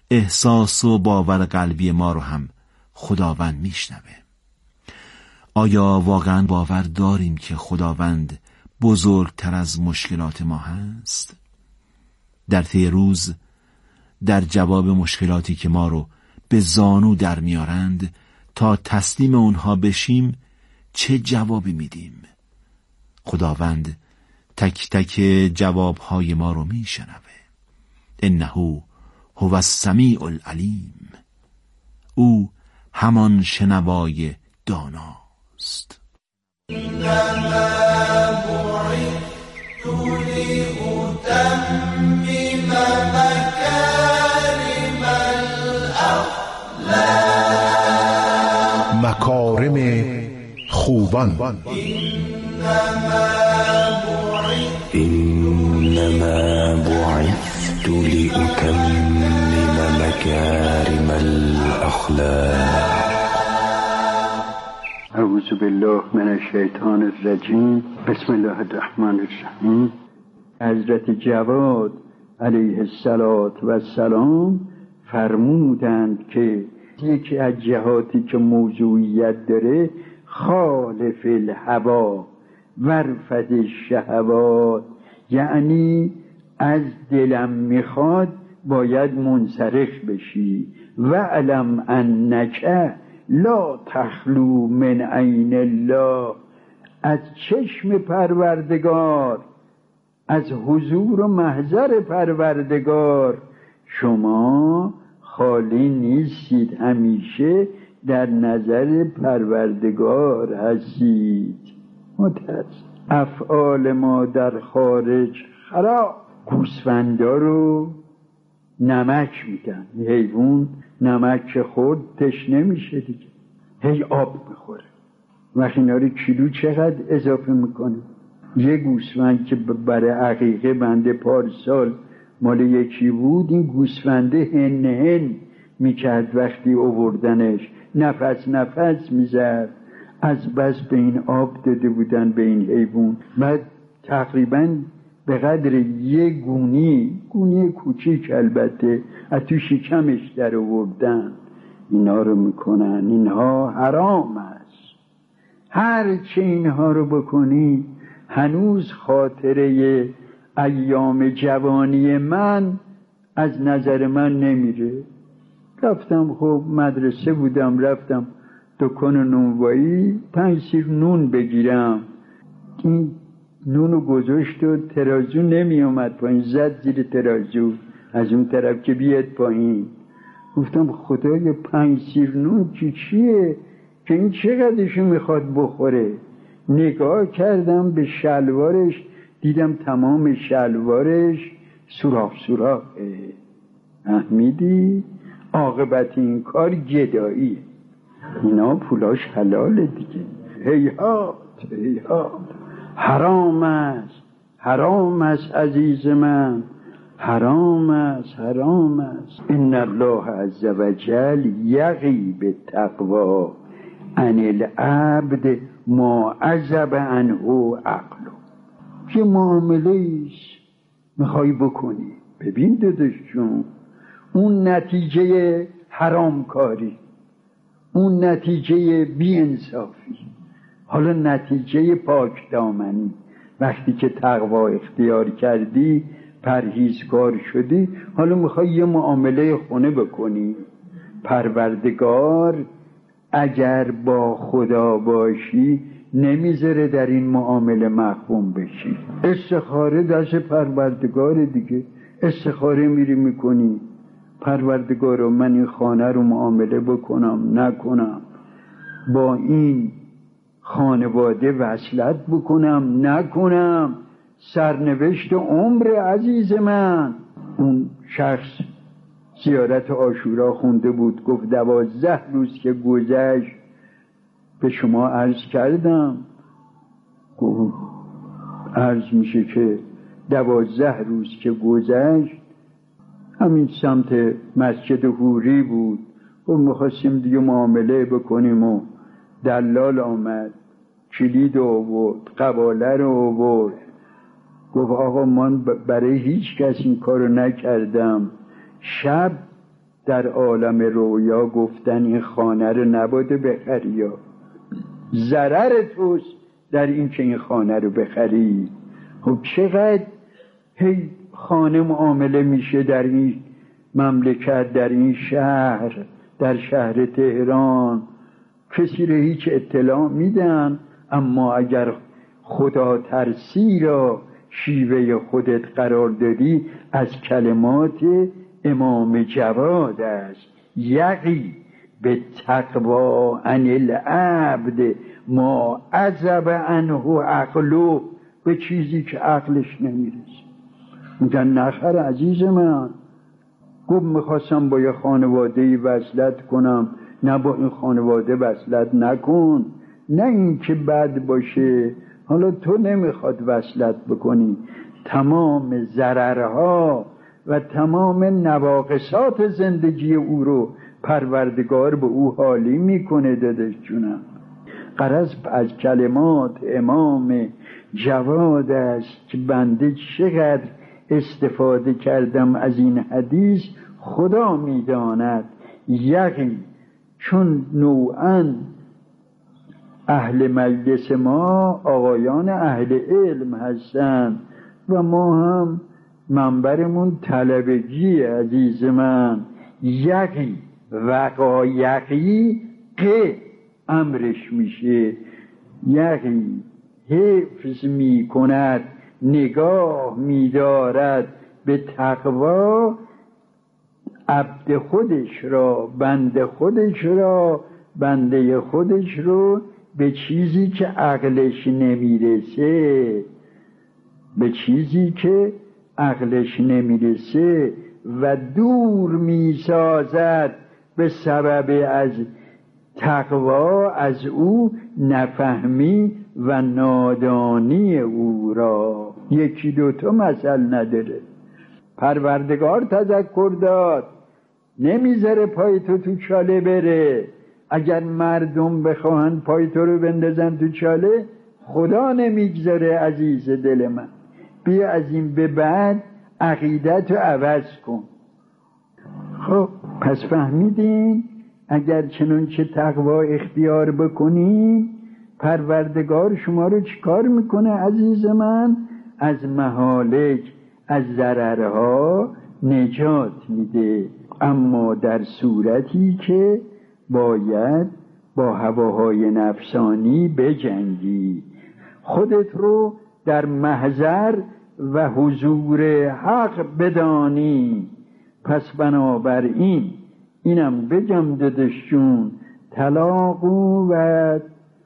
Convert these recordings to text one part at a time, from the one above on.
احساس و باور قلبی ما رو هم خداوند میشنوه. آیا واقعا باور داریم که خداوند بزرگتر از مشکلات ما هست؟ در طی روز در جواب مشکلاتی که ما رو به زانو در میارند تا تسلیم اونها بشیم چه جوابی میدیم؟ خداوند تک تک جوابهای ما رو میشنوه. انه هو السمیع العلیم. او همان شنوای داناست. انما بعثت لأتمم مکارم الاخلاق. مکارم خوبان. انما بعثت لأتمم مکارم الاخلاق. اعوذ بالله من الشیطان الرجیم. بسم الله الرحمن الرحیم. حضرت جواد علیه السلام فرمودند که یکی از جهاتی که موضوعیت داره خالف الهوا ورفد الشهوات، یعنی از دلم میخواد باید منصرف بشی. و علم انک لا تخلو من عین الله، از چشم پروردگار، از حضور و محضر پروردگار شما خالی نیستید، همیشه در نظر پروردگار هستید. افعال ما در خارج خراب. گوسفندا رو نمک میدن، حیوان نمک خورد تشنه میشه دیگه، هی آب میخوره. وقتی اینا رو کیلو چقدر اضافه میکنه؟ یه گوسفند که برای عقیقه بنده پارسال مال یکی بود، این گوسفنده هن میکرد وقتی آوردنش، نفس میزد، از بس به این آب داده بودن به این حیوان. بعد تقریبا به قدر یه گونی کوچیک البته از تو شکمش در آوردن. اینا رو میکنن، اینها حرام است. هر چه اینها رو بکنی هنوز خاطره ایام جوانی من از نظر من نمیره. رفتم، خب مدرسه بودم، رفتم دکان نونوایی 5 سیر نون بگیرم. این نونو گذاشت و ترازو نمی اومد پایین، زد زیر ترازو از اون طرف که بیاد پایین. گفتم خدای 5 سیر نون چیه که این چقدرشو میخواد بخوره؟ نگاه کردم به شلوارش، دیدم تمام شلوارش سوراخ. فهمیدی؟ عاقبت این کار گداییه. اینا پولاش حلاله دیگه. هیهات حرام است عزیز من، حرام است. ان الله عز وجل یقی بالتقوی عن العبد ما عزب عنه عقله. یه معامله‌ایش میخوای بکنی، ببین داداش جون، اون نتیجه حرام کاری، اون نتیجه بی انصافی، حالا نتیجه پاک دامنی، وقتی که تقوا اختیار کردی، پرهیزکار شدی، حالا میخوای یه معامله خونه بکنی. پروردگار اگر با خدا باشی نمیذاره در این معامله محکوم بشی. استخاره دست پروردگار دیگه. استخاره میری میکنی، پروردگارو من این خانه رو معامله بکنم نکنم، با این خانواده وصلت بکنم نکنم، سرنوشت عمر عزیز من. اون شخص زیارت عاشورا خونده بود، گفت 12 روز که گذشت به شما عرض کردم. گفت عرض میشه که 12 روز که گذشت همین سمت مسجد حوری بود و میخواستیم دیگه معامله بکنیم و دلال آمد، کلید آورد، قباله رو آورد. گفت آقا من برای هیچ کس این کارو نکردم. شب در عالم رویا گفتن این خانه رو نباید بخری، یا ضرر توست در این که این خانه رو بخری. خب چقدر هی خانه معامله میشه در این مملکت، در این شهر، در شهر تهران، کسی رو هیچ اطلاع میدن. اما اگر خدا ترسی را شیوه خودت قرار دادی، از کلمات امام جواد است: یقی به تقوا عن العبد ما عزب عنه عقله، به چیزی که عقلش نمیرسه. میگن نخر عزیز من، گفت میخواستم با یه خانواده وصلت کنم، نه با این خانواده وصلت نکن، نه این که بد باشه، حالا تو نمیخواد وصلت بکنی، تمام ضررها و تمام نواقصات زندگی او رو پروردگار به او حالی میکنه. دادش جونم، غرض از کلمات امام جواد است که بنده چقدر استفاده کردم از این حدیث خدا میداند. یقین چون نوعاً اهل مجلس ما آقایان اهل علم هستن و ما هم منبرمون طلبگی عزیز من، یقی وقایقی که امرش میشه، یقی حفظ میکند، نگاه میدارد به تقوا عبد خودش را، بنده خودش را، بنده خودش رو به چیزی که عقلش نمیرسه، به چیزی که عقلش نمیرسه و دور میسازد به سبب از تقوا از او نفهمی و نادانی او را. یکی دوتا مثل نداره. پروردگار تذکر داد نمیذاره پای تو چاله بره. اگر مردم بخواهن پای تو رو بندازن تو چاله، خدا نمیگذاره. عزیز دل من، بیا از این به بعد عقیدت رو عوض کن. خب پس فهمیدین اگر چنانچه تقوا اختیار بکنین، پروردگار شما رو چیکار میکنه عزیز من؟ از مهالک، از ضررها نجات میده. اما در صورتی که باید با هواهای نفسانی بجنگی، خودت رو در محضر و حضور حق بدانی. پس بنابراین اینم بگم دادشون، تلاقو و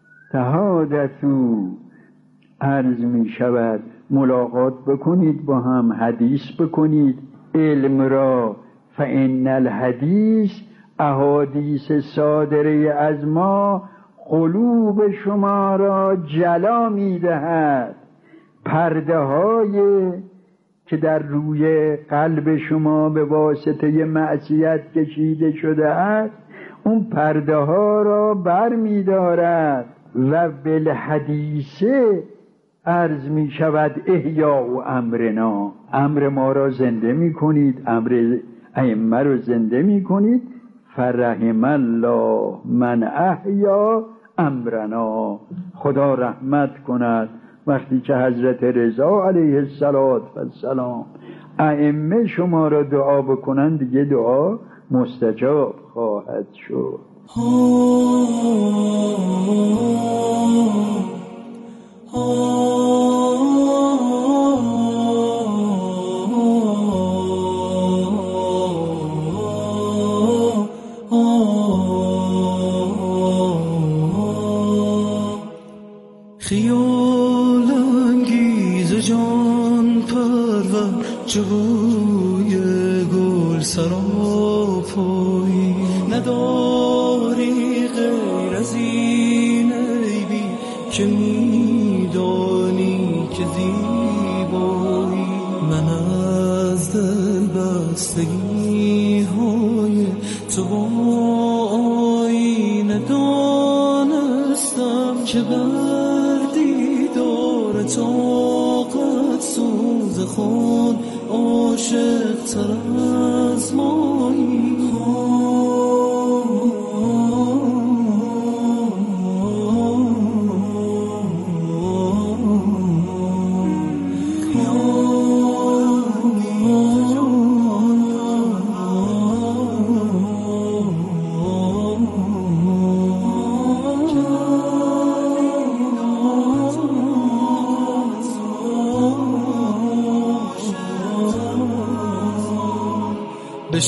تهادتو، عرض می شود ملاقات بکنید با هم، حدیث بکنید علم را. فإن الحدیث احادیث صادره از ما قلوب شما را جلا می دهد. پرده های که در روی قلب شما به واسطه معصیت کشیده شده است، اون پرده ها را بر می دارد. و بالحدیثه عرض می شود احیا و امرنا، امر ما را زنده می کنید، امر ائمه را زنده می کنید. فرحم الله من احیا امرنا، خدا رحمت کند وقتی که حضرت رضا علیه السلام ائمه شما را دعا بکنند، دیگه دعا مستجاب خواهد شد. خیال انگیز جان پرور جوی گل سراپایی، نداری غیر از این عیبی که میدانی که زیبایی. من از دل بستگی های تو با آینه دانستم که طاقت سوز خود عاشق تر از مایی.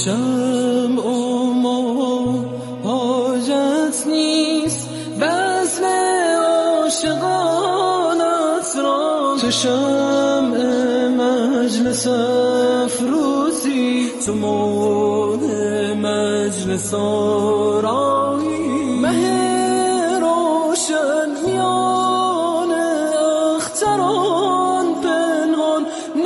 شمع و ما حاجت نیست بزم عاشقانت را، تو شمع مجلس افروزی، تو ماه مجلس آرایی، مه روشن میان اختران پنهان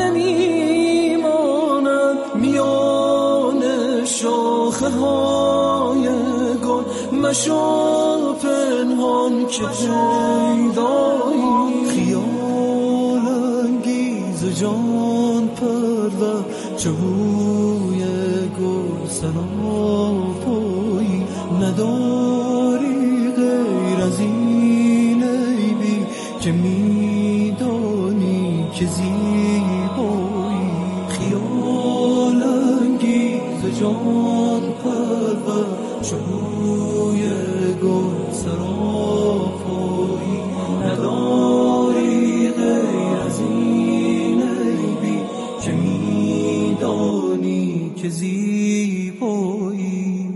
نمیماند، میان شاخه های گل مشو پنهان که پیدایی، خیال انگیز جان پرور چه بوی گل سراپایی، نداری غیر از این عیبی که میدانی که زیبایی، خیال انگیز جان پرور چه بوی گل سراپایی، نداری غیر از این عیبی که میدانی که زیبایی.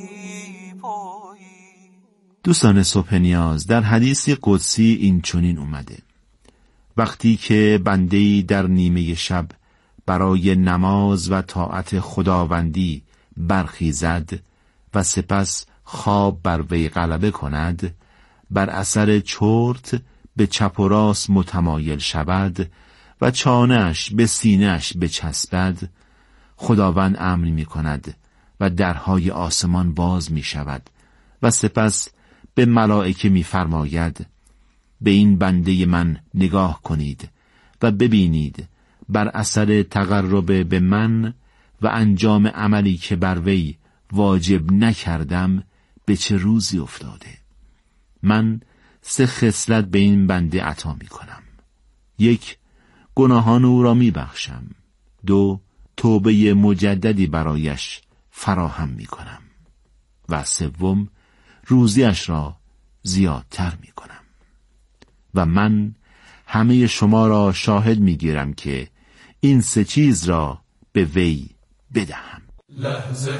دوستان صبح نیاز، در حدیث قدسی این چنین اومده: وقتی که بنده‌ای در نیمه شب برای نماز و طاعت خداوندی برخیزد و سپس خواب بر وی غلبه کند، بر اثر چرت به چپ و راست متمایل شود و چانه‌اش به سینه‌اش بچسبد، خداوند امر می کند و درهای آسمان باز می شود و سپس به ملائکه می فرماید به این بنده من نگاه کنید و ببینید بر اثر تقرب به من و انجام عملی که بر وی واجب نکردم به چه روزی افتاده. من 3 خصلت به این بنده عطا می کنم: 1. گناهان او را می بخشم. 2. توبه مجددی برایش فراهم می کنم. و 3. روزیش را زیادتر می کنم. و من همه شما را شاهد می گیرم که این 3 چیز را به وی بدهم. لحظه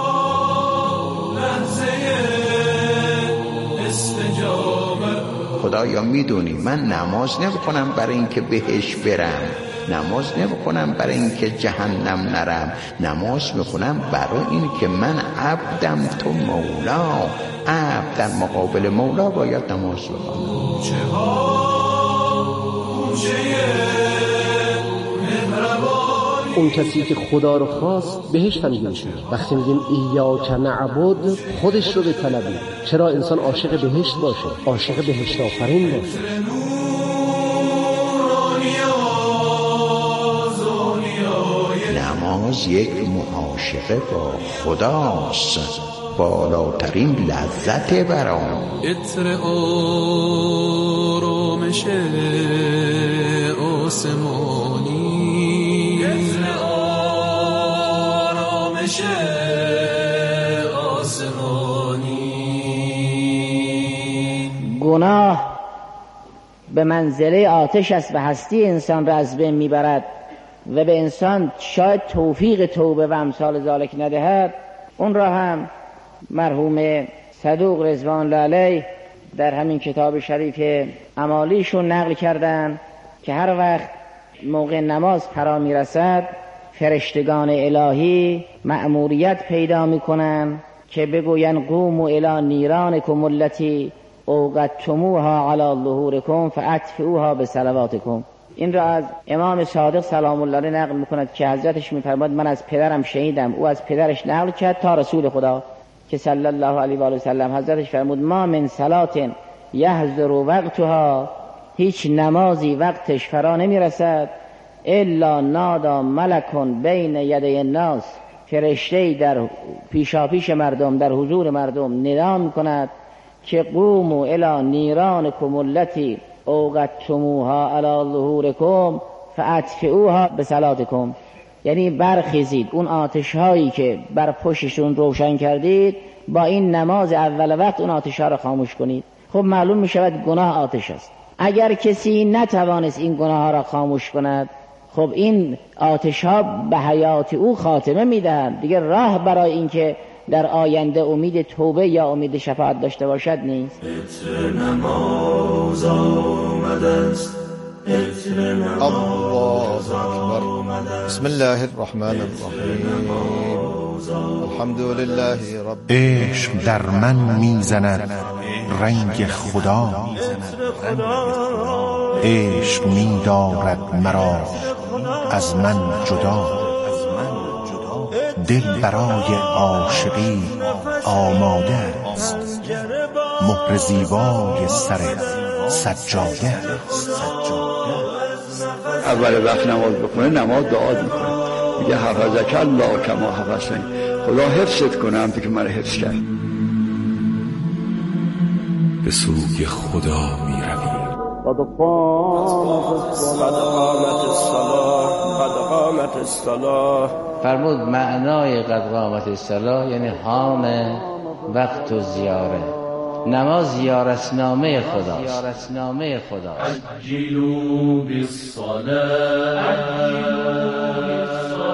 استجابت. خدایا میدونی من نماز نمیکنم برای اینکه بهش برم، نماز نمیکنم برای اینکه جهنم نرم، نماز میکنم برای اینکه من عبدم، تو مولا، عبد در مقابل مولا باید نماز بخونم. اون کسی که خدا رو خواست بهشت هم میشه. وقتی میگیم ایاک نعبد، خودش رو بطلبیم. چرا انسان عاشق بهشت باشه، عاشق بهشت آفرین باشه. نماز یک معاشقه با خداست، بالاترین لذت برام. عطر آرامش آسمانی، عطر آرامش آسمانی. گناه به منزله آتش است و هستی انسان را از بین میبرد و به انسان شاید توفیق توبه و امثال ذالک ندهد. اون را هم مرحوم صدوق رضوان الله علیه در همین کتاب شریف اعمالیشون نقل کردن که هر وقت موقع نماز فرا میرسد فرشتگان الهی مأموریت پیدا میکنن که بگوین قوموا الی نیرانکم التی اوقدتموها علی ظهورکم فاطفئوها بصلواتکم. این را از امام صادق سلام الله علیه نقل میکند که حضرتش میفرماد من از پدرم شنیدم، او از پدرش نقل کرد تا رسول خدا که صلی الله علیه و آله و سلم. حضرتش فرمود ما من صلات یحضر وقتها، هیچ نمازی وقتش فرا نمیرسد الا نادا ملکون بین یدی الناس، فرشته‌ای در پیشاپیش مردم در حضور مردم ندا میکند که قوموا الی نیرانکم التی اوقدتموها علی ظهورکم فاطفئوها بصلاتکم. یعنی برخیزید، اون آتش هایی که بر پشتشون روشن کردید با این نماز اول وقت اون آتش ها را خاموش کنید. خب معلوم می شود گناه آتش است. اگر کسی نتوانست این گناه ها را خاموش کند، خب این آتش ها به حیات او خاتمه میدهند، دیگه راه برای اینکه در آینده امید توبه یا امید شفاعت داشته باشد نیست. عطر نماز آمد است، عطر نماز آمد است. بسم الله الرحمن الرحیم. الحمد لله رب. عشق در من میزند رنگ خدا، عشق می‌دارد مرا از من جدا، دل برای عاشقی آماده است، مهر زیبای سر سجاده است. اول وقت نماز بخونه، نماز دعا میکنه، میگه حفظک الله کما حفظنی، خدا حفظت کنه همونطور که من حفظ کرد. به سوی خدا می رویم. قد قامت الصلاة. فرمود معنای قد قامت الصلاة یعنی حان وقت و زیاره. نماز زیارتنامه خداست. عجلوا بالصلاة.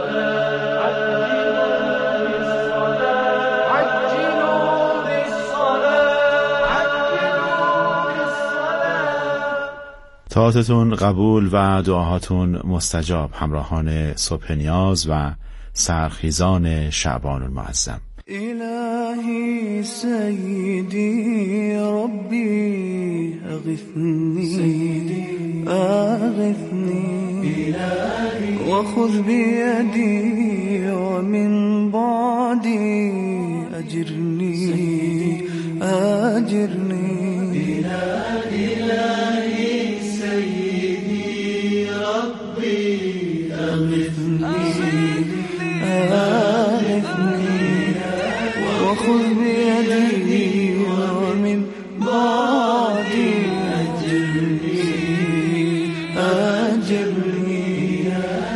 طاعتتون قبول و دعاهاتون مستجاب، همراهان صبح نیاز و سرخیزان شعبان المعظم. إلهي سيدي ربي أغثني وخذ بيدي ومن بعدي أجرني إلهي سيدي ربي أغثني وخذ بيدي ومن بعدي أجرني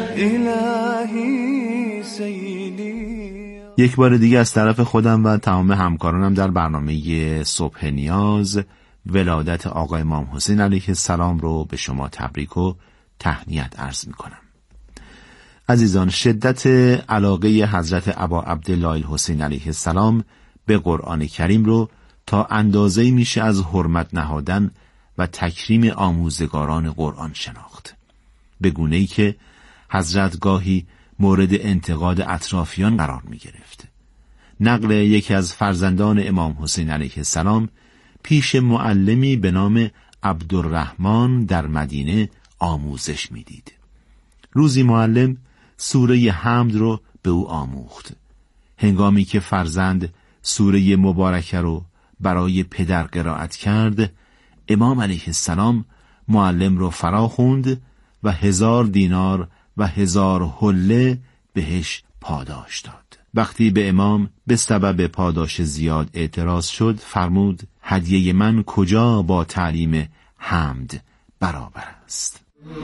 إلهي سيدي. یک بار دیگه از طرف خودم و تمام همکارانم در برنامه صبح نیاز ولادت آقا امام حسین علیه السلام رو به شما تبریک و تهنیت عرض می کنم. عزیزان، شدت علاقه حضرت ابا عبدالله الحسین علیه السلام به قرآن کریم رو تا اندازه‌ای میشه از حرمت نهادن و تکریم آموزگاران قرآن شناخت، به گونه‌ای که حضرت گاهی مورد انتقاد اطرافیان قرار می گرفت. نقل یکی از فرزندان امام حسین علیه السلام پیش معلمی به نام عبدالرحمن در مدینه آموزش میدید. روزی معلم سوره حمد رو به او آموخت. هنگامی که فرزند سوره مبارکه رو برای پدر قرائت کرد، امام علیه السلام معلم رو فرا خوند و 1000 دینار و 1000 حله بهش پاداش داد. وقتی به امام به سبب پاداش زیاد اعتراض شد، فرمود هدیه من کجا با تعلیم حمد برابر است؟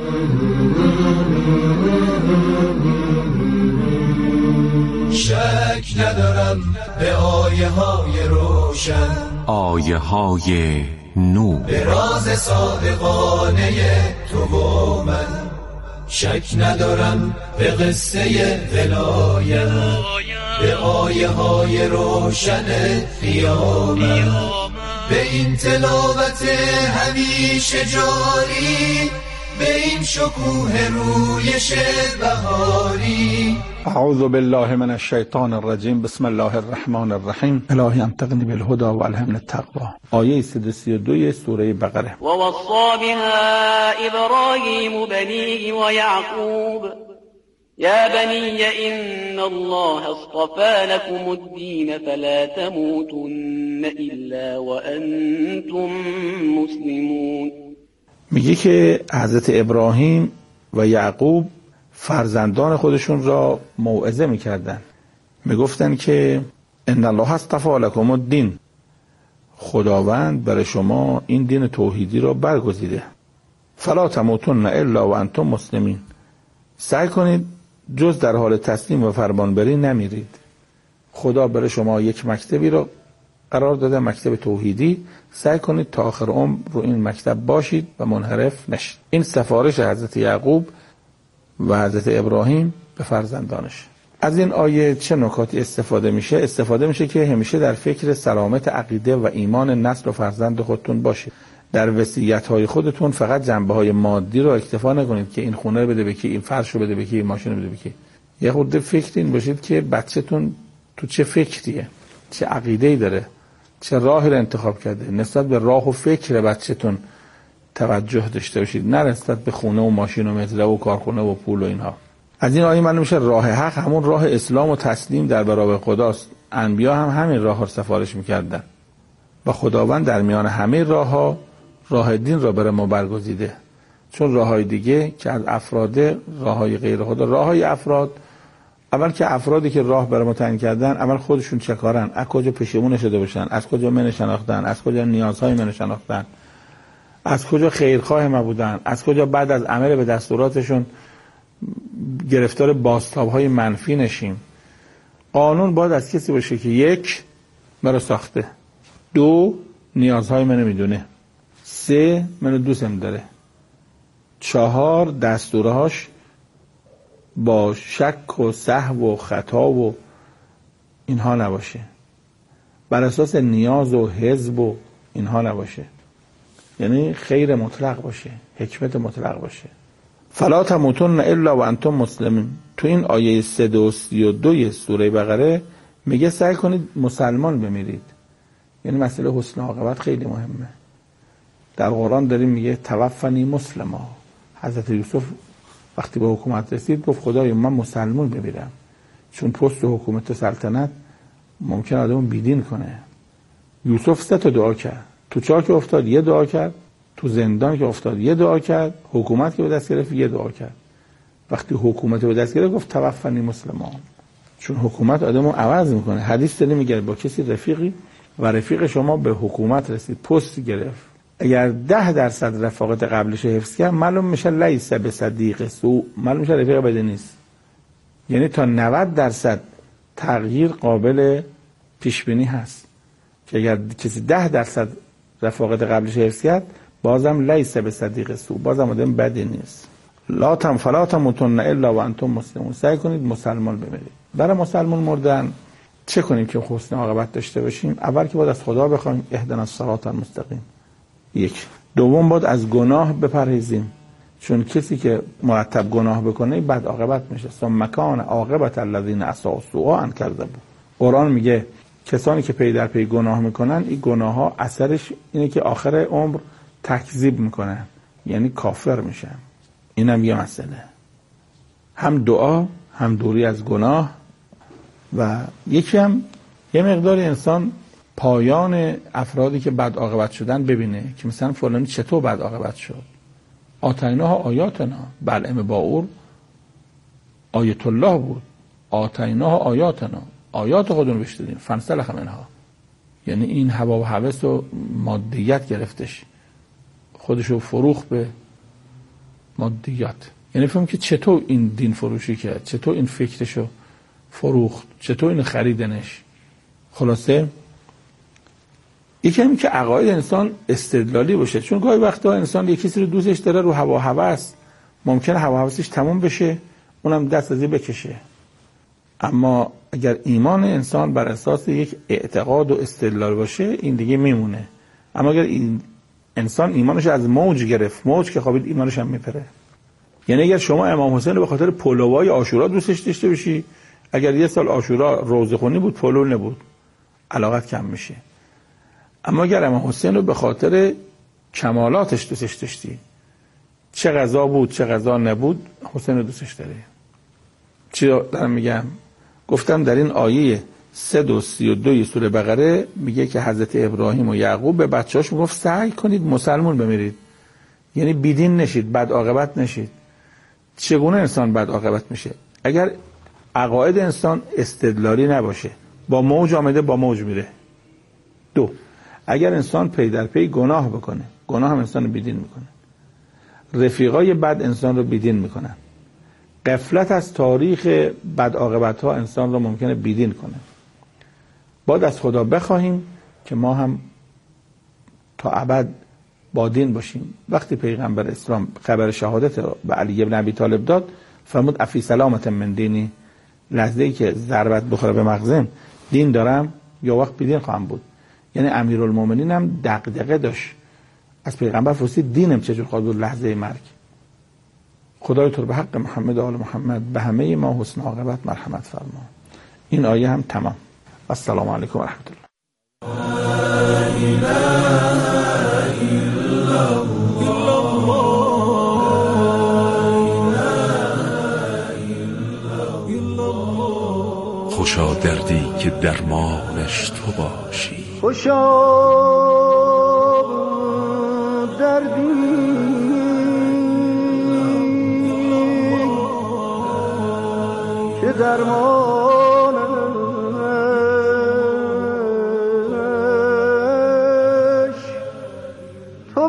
شک ندارم به آیه های روشن، آیه های نور، به راز صادقانه تو و من. شک ندارم به قصه ولایت، به آیه های روشن قیامت، به این تلاوت همیشه جاری، به این شکوه رویش بهاری. اعوذ بالله من الشیطان الرجیم. بسم الله الرحمن الرحیم. الهی انطقنی بالهدى و الهمنی التقوی. آیه 132 سوره بقره. و وصى بها ابراهیم بنیه و یعقوب یا بنی ان الله اصطفى لكم الدین فلا تموتن الا وانتم مسلمون. میگه که حضرت ابراهیم و یعقوب فرزندان خودشون را موعظه میکردن، میگفتن که ان الله اصطفى لكم الدین، خداوند برای شما این دین توحیدی را برگزیده. فلا تموتن الا وانتم مسلمین، سعی کنید جز در حال تسلیم و فرمانبری نمیرید. خدا برای شما یک مکتبی را قرار داده، مکتب توحیدی، سعی کنید تا آخر عمر رو این مکتب باشید و منحرف نشید. این سفارش حضرت یعقوب و حضرت ابراهیم به فرزندانش. از این آیه چه نکاتی استفاده میشه؟ استفاده میشه که همیشه در فکر سلامت عقیده و ایمان نسل و فرزند خودتون باشید. در وصیت‌های خودتون فقط جنبه‌های مادی رو اکتفا نکنید که این خونه رو بده به کی، این فرش رو بده به کی، این ماشین رو بده به کی. یه خورده فکر این باشید که بچه‌تون تو چه فکریه، چه عقیده‌ای داره، چه راهی رو انتخاب کرده. نسبت به راه و فکر بچه‌تون توجه داشته باشید، نه نسبت به خونه و ماشین و متر و کارخونه و پول و اینها. از این آیه معلوم میشه راه حق همون راه اسلام و تسلیم در برابر خداست. انبیا هم همین راه رو سفارش میکردن و خداوند در میان همه راه‌ها راه دین را برای ما برگزیده. چون راه‌های دیگه که از افراد، راه‌های غیر خدا، راه‌های افراد، اول که افرادی که راه برای ما تعیین کردن اول خودشون چه کارن، از کجا پشیمون شده باشن، از کجا من شناختن، از کجا نیازهای من شناختن، از کجا خیرخواه ما بودن، از کجا بعد از عمل به دستوراتشون گرفتار بازتاب‌های منفی نشیم. قانون باید از کسی باشه که یک، مرا ساخته، دو، نیازهای منو میدونه، سه، منو دوستم داره، چهار، دستورهاش با شک و سهو و خطا و اینها نباشه، بر اساس نیاز و حزب و اینها نباشه، یعنی خیر مطلق باشه، حکمت مطلق باشه. فلا تموتن الا و انتم مسلمون. تو این آیه 332 سوره بقره میگه سعی کنید مسلمان بمیرید. یعنی مسئله حسن عاقبت خیلی مهمه. در قرآن داریم میگه توفنی مسلما. حضرت یوسف وقتی به حکومت رسید گفت خدایا من مسلمان بمیرم، چون پست حکومت و سلطنت ممکن آدمو بیدین کنه. یوسف 3 تا دعا کرد. تو چاه که افتاد یه دعا کرد، تو زندان که افتاد یه دعا کرد، حکومت که به دست گرفت یه دعا کرد. وقتی حکومت به دست گرفت گفت توفنی مسلمان، چون حکومت آدمو عوض میکنه. حدیث داره میگه با کسی رفیقی و رفیق شما به حکومت رسید، پست گرفت، اگر 10% رفاقت قبلش حفظ کرد معلوم میشه لیس به صدیق سو، معلوم میشه رفیق بده نیست. یعنی تا 90% تغییر قابل پیش بینی هست که اگر کسی 10% رفاقت قبلش حفظ کرد بازم لیس به صدیق سو، بازم آدم بدی نیست. لا فلا تموتن الا و انتم مسلمون. سعی کنید مسلمان بمیرید. برای مسلمان مردن چه کنیم که حسن عاقبت داشته باشیم؟ اول که باید از خدا بخوایم اهدنا الصراط المستقیم. یک. دوم باید از گناه بپرهیزیم، چون کسی که مرتب گناه بکنه بد عاقبت میشه. ثم کان عاقبت الذین اساءوا السوء ان کذبوا. قرآن میگه کسانی که پی در پی گناه میکنن این گناه ها اثرش اینه که آخر عمر تکذیب میکنن، یعنی کافر میشن. اینم یه مسئله، هم دعا هم دوری از گناه. و یکی هم یه مقدار انسان پایان افرادی که بد عاقبت شدن ببینه که مثلا فلانی چطور بد عاقبت شد. آتیناها آیاتنا، بلعم باور آیت الله بود، آتیناها آیاتنا، آیات خودمون بهش دادیم، فانسلخ منها. یعنی این هوا و هوس و مادیت گرفتش، خودشو فروخت به مادیات. یعنی فهم که چطور این دین فروشی کرد، چطور این فکرشو فروخت، چطور این خریدنش. خلاصه یکی هم که عقاید انسان استدلالی باشه، چون گاهی وقتا انسان یک کسی رو دوستش داره رو هوا و هوس، ممکنه هوا و هوسش تموم بشه اونم دست از این بکشه. اما اگر ایمان انسان بر اساس یک اعتقاد و استدلال باشه این دیگه میمونه. اما اگر این انسان ایمانش از موج گرفت، موج که خوابید ایمانش هم میپره. یعنی اگر شما امام حسین رو به خاطر پلوای عاشورا دوستش داشته باشی، اگر یه سال عاشورا روزه خونی بود پلو نبود، علاقت کم میشه. اما اگر امام حسین رو به خاطر کمالاتش دوستش داشتی، چه غذا بود چه غذا نبود، حسین رو دوستش داری. چی دارم میگم؟ گفتم در این آیه 332 سوره بقره میگه که حضرت ابراهیم و یعقوب به بچه‌هاش میگفت سعی کنید مسلمان بمیرید، یعنی بیدین نشید، بد عاقبت نشید. چگونه انسان بد عاقبت میشه؟ اگر عقاید انسان استدلالی نباشه، با موج آمده با موج میره. دو، اگر انسان پی در پی گناه بکنه، گناه هم انسان رو بیدین میکنه. رفیقای بد انسان رو بیدین میکنن. غفلت از تاریخ بد عاقبت ها انسان رو ممکنه بیدین کنه. باید از خدا بخواهیم که ما هم تا ابد با دین باشیم. وقتی پیغمبر اسلام خبر شهادت به علی ابن ابی طالب داد، فرمود افی سلامت من دینی، لحظه‌ای که ضربت بخوره به مغزم دین دارم یا وقت بدین خواهم بود. یعنی امیرالمومنین هم دغدغه داشت از پیغمبر پرسید دینم چجور خواهد بود لحظه مرگ. خدای تو به حق محمد و آل محمد به همه ما حسن عاقبت مرحمت فرما. این آیه هم تمام. السلام علیکم و رحمت الله. خوشا دردی که درمانش تو باشی، خوشا دردی که درمانش تو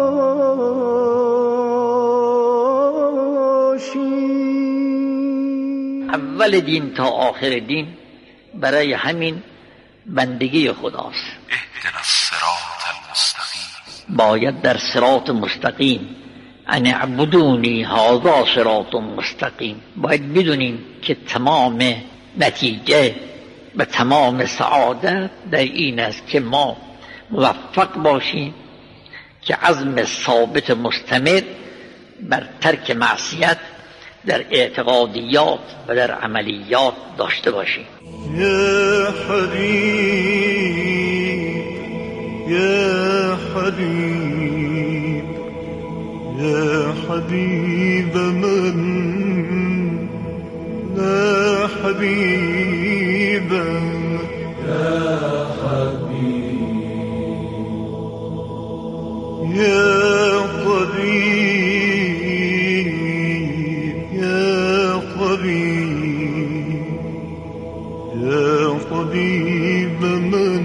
باشی. اول دین تا آخر دین برای همین بندگی خداست. اهدنا الصراط المستقیم، باید در صراط مستقیم ان اعبدونی هذا صراط مستقیم، باید بدونیم که تمام نتیجه و تمام سعادت در این است که ما موفق باشیم که عزم ثابت مستمر بر ترک معصیت در اعتقادیات و در عملیات داشته باشیم. یا حبیب یا حبیب یا حبیب من لا حبیب یا حبیب یا طبیب یا طبیب یا طبیب من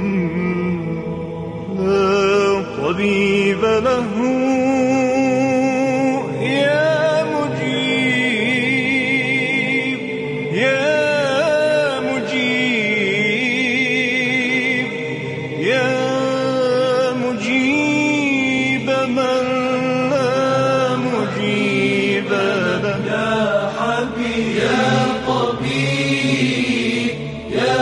لا طبیب له یا مجیب یا مجیب یا مجیب من لا مجیب له یا حبیب یا طبیب یا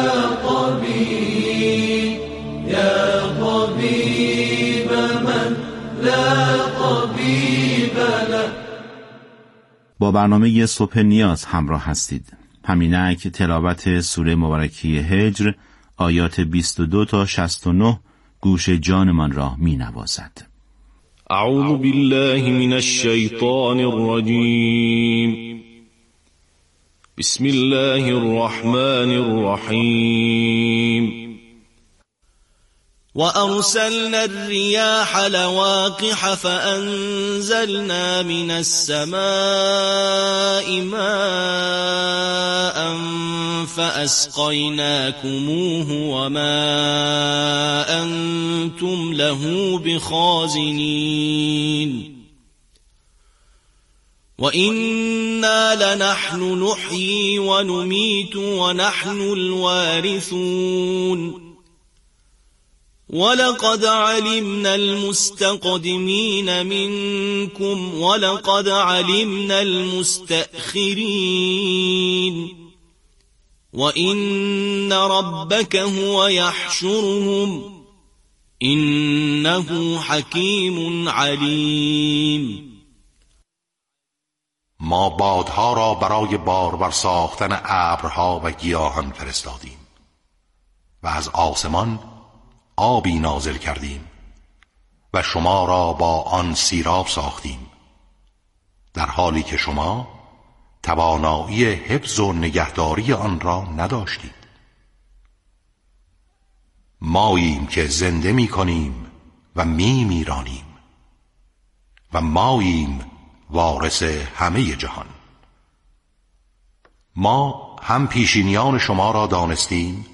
طبیب یا طبیب من لا طبیب له. با برنامه صبح نیاز همراه هستید. همینک تلاوت سوره مبارکه هجر آیات 22 تا 69 گوش جانمان را می نوازد. اعوذ بالله من الشیطان الرجیم. بسم الله الرحمن الرحیم. وأرسلنا الرياح لواقح فأنزلنا من السماء ماء فأسقيناكموه وما أنتم له بخازنين وإنا لنحن نحيي ونميت ونحن الوارثون ولقد علمنا المستقدمين منكم ولقد علمنا المستأخرين وإن ربك هو يحشرهم إنه حكيم عليم. ما بادها را برای بارور ساختن ابرها و گیاهان فرستادیم و از آسمان آبی نازل کردیم و شما را با آن سیراب ساختیم در حالی که شما توانایی حفظ و نگهداری آن را نداشتید. ماییم که زنده می کنیم و می میرانیم و ماییم وارث همه جهان. ما هم پیشینیان شما را دانستیم